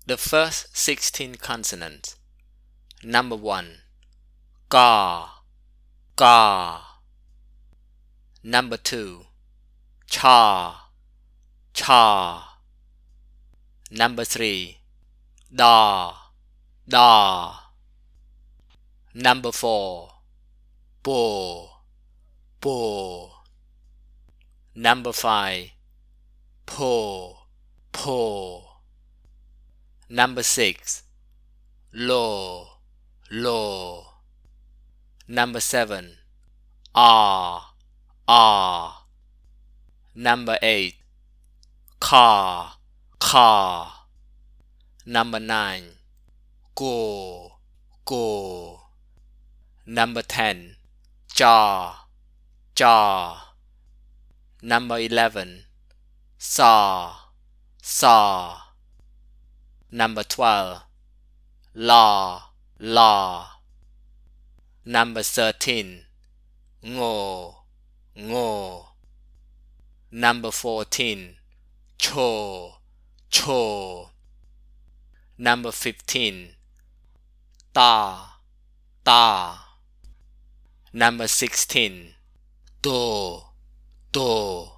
The first 16 consonants. Number 1. Ga, ga. Number 2. Cha, cha. Number 3. Da, da. Number 4. Bo, bo. Number 5. Po, po. Number 6. Lo, lo. Number 7. Ah, ah. Number 8. Ka, ka. Number 9. Go, go. Number 10. Ja, ja. Number 11. Sa, sa. Number 12. La, la. Number 13. Ngo, ngo. Number 14. Cho, cho. Number 15. Ta, ta. Number 16. Do, do.